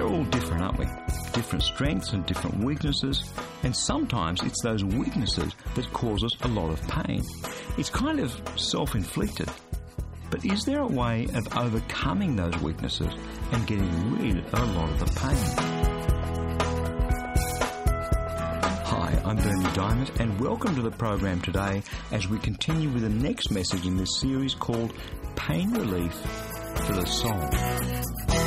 all different, aren't we? Different strengths and different weaknesses, and sometimes it's those weaknesses that cause us a lot of pain. It's kind of self-inflicted. But is there a way of overcoming those weaknesses and getting rid of a lot of the pain? Hi, I'm Bernie Diamond, and welcome to the program today as we continue with the next message in this series called Pain Relief for the Soul.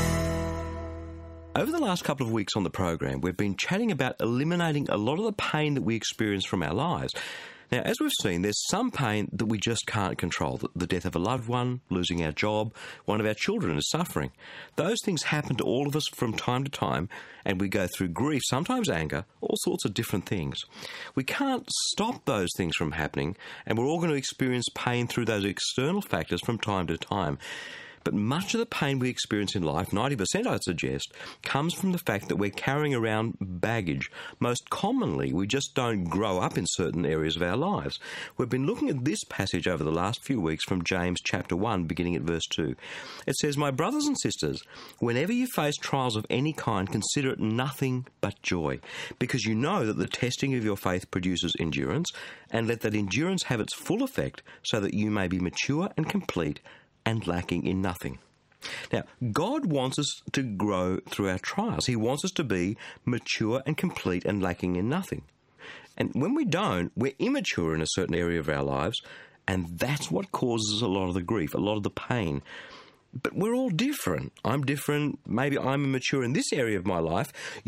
Over the last couple of weeks on the program, we've been chatting about eliminating a lot of the pain that we experience from our lives. Now, as we've seen, there's some pain that we just can't control. The death of a loved one, losing our job, one of our children is suffering. Those things happen to all of us from time to time, and we go through grief, sometimes anger, all sorts of different things. We can't stop those things from happening, and we're all going to experience pain through those external factors from time to time. But much of the pain we experience in life, 90% I'd suggest, comes from the fact that we're carrying around baggage. Most commonly, we just don't grow up in certain areas of our lives. We've been looking at this passage over the last few weeks from James chapter 1, beginning at verse 2. It says, "My brothers and sisters, whenever you face trials of any kind, consider it nothing but joy, because you know that the testing of your faith produces endurance, and let that endurance have its full effect, so that you may be mature and complete, and lacking in nothing." Now, God wants us to grow through our trials. He wants us to be mature and complete and lacking in nothing. And when we don't, we're immature in a certain area of our lives, and that's what causes a lot of the grief, a lot of the pain. But we're all different. I'm different. Maybe I'm immature in this area of my life.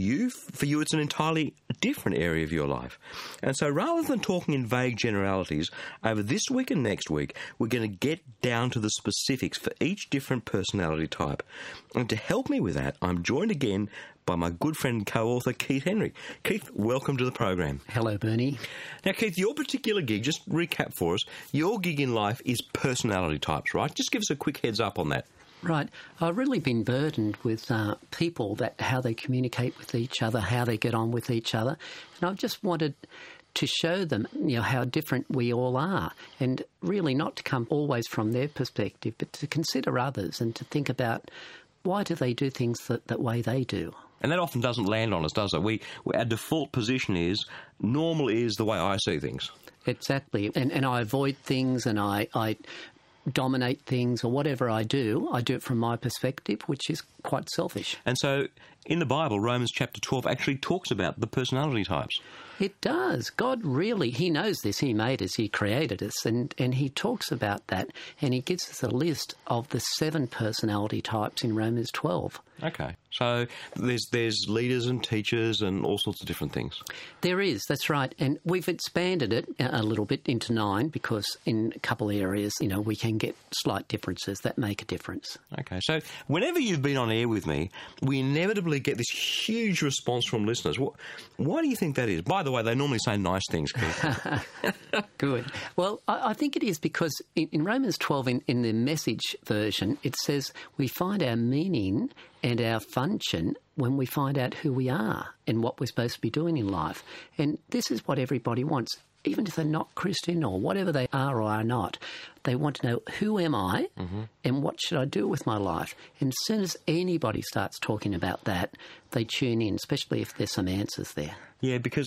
For you, it's an entirely different area of your life. And so rather than talking in vague generalities, over this week and next week, we're going to get down to the specifics for each different personality type. And to help me with that, I'm joined again by my good friend and co-author, Keith Henry. Keith, welcome to the program. Hello, Bernie. Now, Keith, your particular gig, just recap for us, your gig in life is personality types, right? Just give us a quick heads up on that. Right. I've really been burdened with people, how they communicate with each other, how they get on with each other. And I've just wanted to show them, how different we all are, and really not to come always from their perspective, but to consider others and to think about why do they do things that way they do. And that often doesn't land on us, does it? Our default position is, normal is the way I see things. Exactly. And I avoid things, and I dominate things, or whatever I do it from my perspective, which is quite selfish. And so in the Bible, Romans chapter 12 actually talks about the personality types. It does. God really, He knows this. He made us, He created us, and He talks about that, and He gives us a list of the 7 personality types in Romans 12. Okay. So there's leaders and teachers and all sorts of different things. There is, that's right. And we've expanded it a little bit into 9 because in a couple of areas, we can get slight differences that make a difference. Okay. So whenever you've been on air with me, we inevitably get this huge response from listeners. Why do you think that is? By the way, they normally say nice things, Keith. Good. Well, I think it is because in Romans 12, in the Message version, it says we find our meaning and our function when we find out who we are and what we're supposed to be doing in life. And this is what everybody wants, even if they're not Christian or whatever they are or are not. They want to know, who am I and what should I do with my life? And as soon as anybody starts talking about that, they tune in, especially if there's some answers there. Yeah, because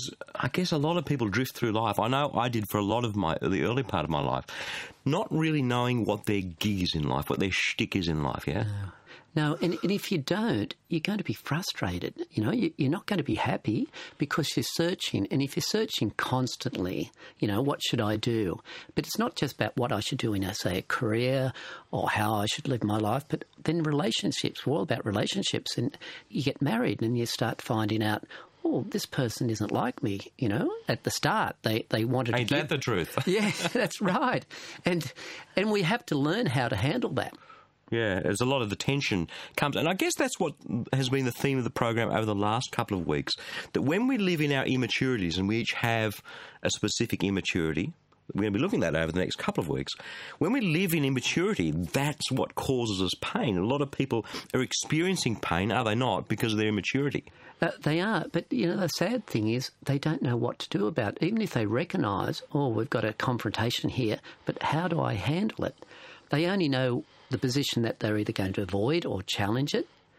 I guess a lot of people drift through life. I know I did for a lot of the early part of my life, not really knowing what their gig is in life, what their shtick is in life, yeah? No, and if you don't, you're going to be frustrated. You're not going to be happy because you're searching. And if you're searching constantly, what should I do? But it's not just about what I should do in, say, a career or how I should live my life, but then relationships. We're all about relationships. And you get married and you start finding out, oh, this person isn't like me, At the start, they wanted Ain't to that the truth? Yeah, that's right. And we have to learn how to handle that. Yeah, there's a lot of the tension comes. And I guess that's what has been the theme of the program over the last couple of weeks, that when we live in our immaturities, and we each have a specific immaturity, we're going to be looking at that over the next couple of weeks. When we live in immaturity, that's what causes us pain. A lot of people are experiencing pain, are they not, because of their immaturity? They are, but the sad thing is they don't know what to do about it. Even if they recognise, we've got a confrontation here, but how do I handle it? They only know the position that they're either going to avoid or challenge it,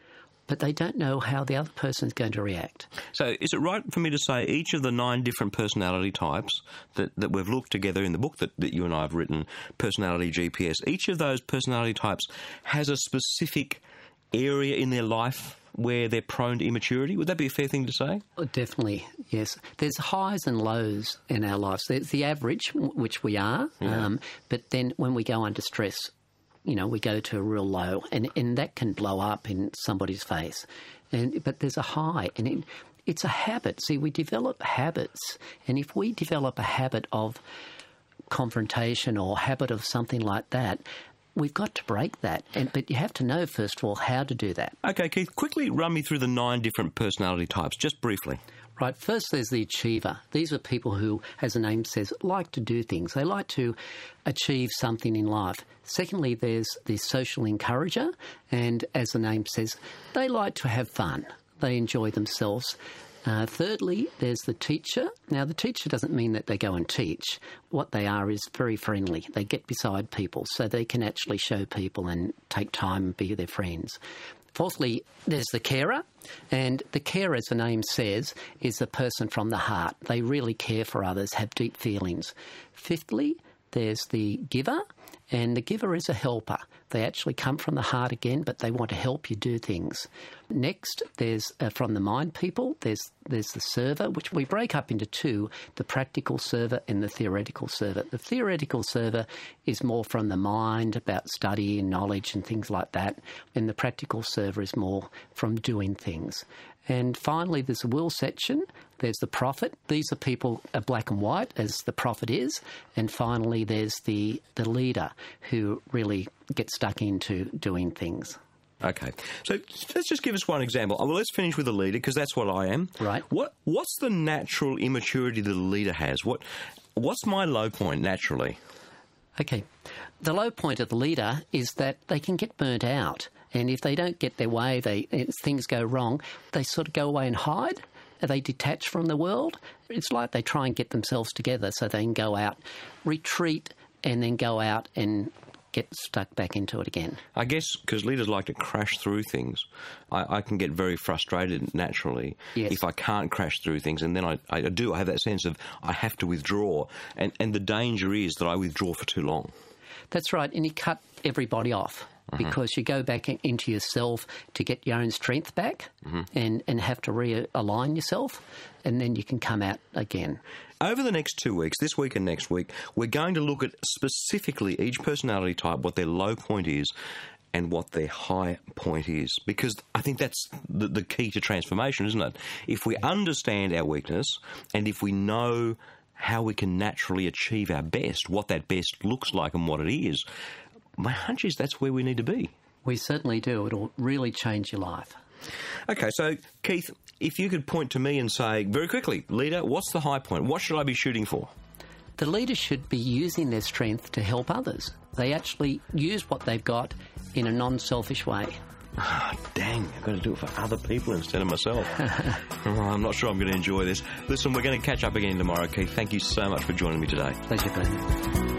but they don't know how the other person's going to react. So is it right for me to say each of the 9 different personality types that we've looked together in the book that you and I have written, Personality GPS, each of those personality types has a specific area in their life where they're prone to immaturity? Would that be a fair thing to say? Oh, definitely, yes. There's highs and lows in our lives. There's the average, which we are, but then when we go under stress, we go to a real low, and that can blow up in somebody's face. But there's a high, and it's a habit. See, we develop habits, and if we develop a habit of confrontation or habit of something like that, we've got to break that. But you have to know, first of all, how to do that. Okay, Keith, quickly run me through the 9 different personality types, just briefly. Right, first there's the achiever. These are people who, as the name says, like to do things. They like to achieve something in life. Secondly, there's the social encourager, and as the name says, they like to have fun. They enjoy themselves. Thirdly, there's the teacher. Now, the teacher doesn't mean that they go and teach. What they are is very friendly. They get beside people so they can actually show people and take time and be their friends. Fourthly, there's the carer, and the carer, as the name says, is the person from the heart. They really care for others, have deep feelings. Fifthly, there's the giver, and the giver is a helper. They actually come from the heart again, but they want to help you do things. Next, there's from the mind people, there's the server, which we break up into 2, the practical server and the theoretical server. The theoretical server is more from the mind, about study and knowledge and things like that, and the practical server is more from doing things. And finally, there's the will section. There's the prophet. These are people black and white, as the prophet is. And finally, there's the leader who really gets stuck into doing things. Okay. So let's just give us one example. Well, let's finish with the leader, because that's what I am. Right. What's the natural immaturity that a leader has? What's my low point naturally? Okay. The low point of the leader is that they can get burnt out. And if they don't get their way, things go wrong, they sort of go away and hide. They detach from the world. It's like they try and get themselves together so they can go out, retreat, and then go out and get stuck back into it again. I guess because leaders like to crash through things, I can get very frustrated naturally if I can't crash through things, and then I have that sense of I have to withdraw, and the danger is that I withdraw for too long. That's right, and you cut everybody off. Because you go back into yourself to get your own strength back and have to realign yourself, and then you can come out again. Over the next 2 weeks, this week and next week, we're going to look at specifically each personality type, what their low point is and what their high point is, because I think that's the key to transformation, isn't it? If we understand our weakness and if we know how we can naturally achieve our best, what that best looks like and what it is, my hunch is that's where we need to be. We certainly do. It'll really change your life. Okay, so Keith, if you could point to me and say, very quickly, leader, what's the high point? What should I be shooting for? The leader should be using their strength to help others. They actually use what they've got in a non-selfish way. Dang, I've got to do it for other people instead of myself. I'm not sure I'm going to enjoy this. Listen, we're going to catch up again tomorrow, Keith. Thank you so much for joining me today. Pleasure, Glenn.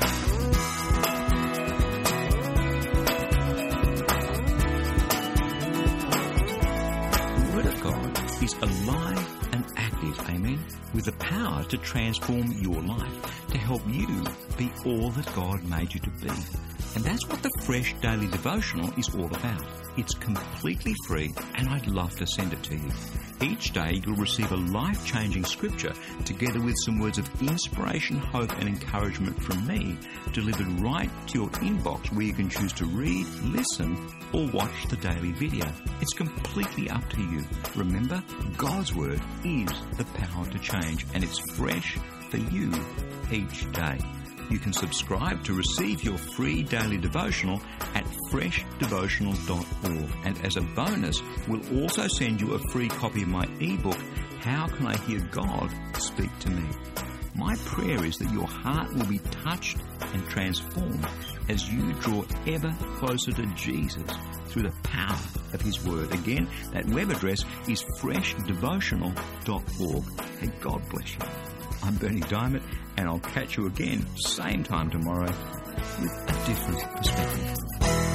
Is alive and active, amen, with the power to transform your life, to help you be all that God made you to be. And that's what the Fresh Daily Devotional is all about. It's completely free, and I'd love to send it to you. Each day you'll receive a life-changing scripture together with some words of inspiration, hope and encouragement from me, delivered right to your inbox, where you can choose to read, listen or watch the daily video. It's completely up to you. Remember, God's Word is the power to change, and it's fresh for you each day. You can subscribe to receive your free daily devotional at freshdevotional.org. And as a bonus, we'll also send you a free copy of my ebook, How Can I Hear God Speak to Me? My prayer is that your heart will be touched and transformed as you draw ever closer to Jesus through the power of His Word. Again, that web address is freshdevotional.org. And God bless you. I'm Bernie Diamond, and I'll catch you again, same time tomorrow, with a different perspective.